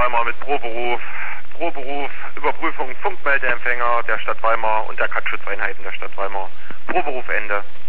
Weimar mit Proberuf. Proberuf, Überprüfung Funkmeldeempfänger der Stadt Weimar und der Katzschutzeinheiten der Stadt Weimar. Proberuf Ende.